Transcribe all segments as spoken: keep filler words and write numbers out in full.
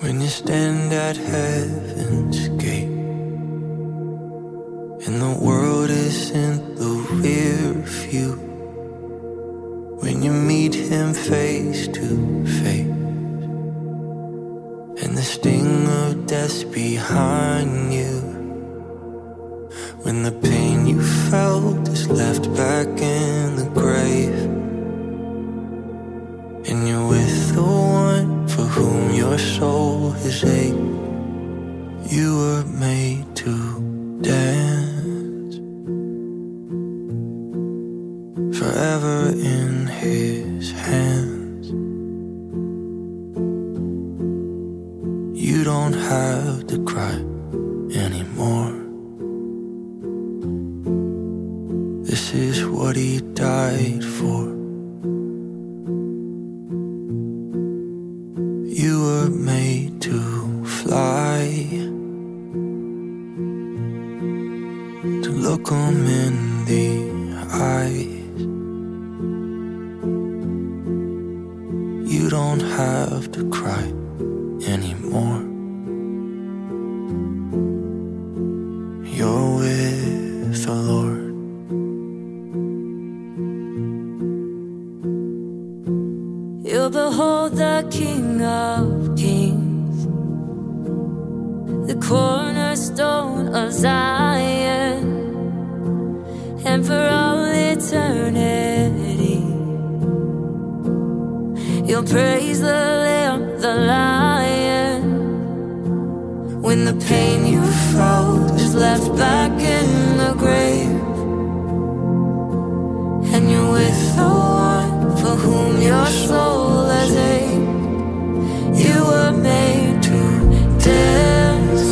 When you stand at heaven's gate and the world is in the rear view, when you meet him face to face and the sting of death's behind you, when the pain you felt is left back in the grave, and you're with the one for whom your soul has ached, you were made to dance forever in his hands. You don't have to cry anymore. This is what he died for. You were made to fly, to look 'em in the eyes. You don't have to cry anymore. You're with the Lord. You'll behold the King of Kings, the cornerstone of Zion, and for all eternity you'll praise the Lamb, the Lion. When the pain you felt is left back in the grave, and you're with the one for whom your soul has ached, you were made to dance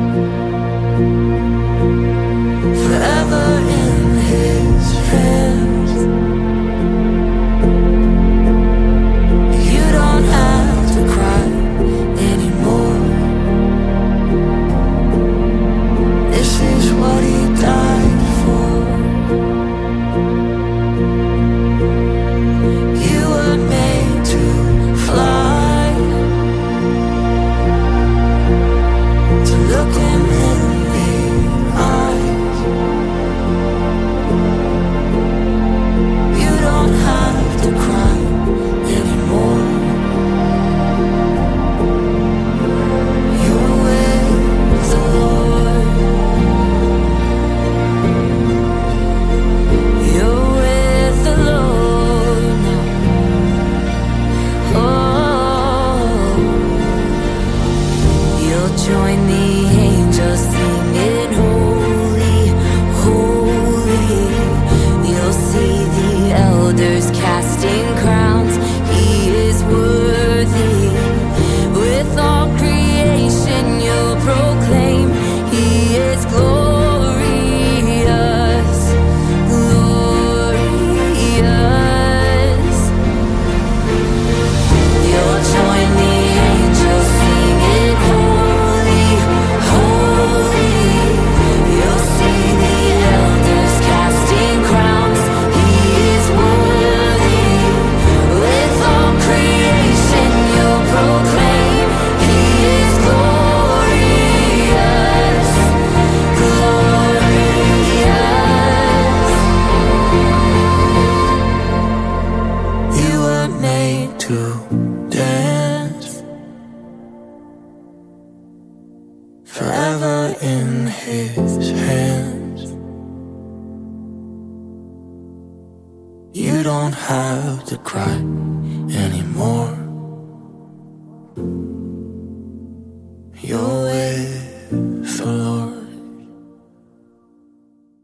forever in his hands. You don't have to cry anymore. This is what he died for. You were made to fly, to look him in the eyes. You don't have to cry anymore. You're with the Lord. You're with the Lord now. Oh, you'll join the angels singing holy, holy. You'll see the elders casting crowns. He is worthy. With all creation you'll proclaim he is glorious, glorious. You'll join the angels singing holy, holy. You'll see the elders casting crowns. He is worthy. With all creation you'll proclaim he is glorious, glorious. You were made to dance forever in his hands. You don't have to cry anymore. You're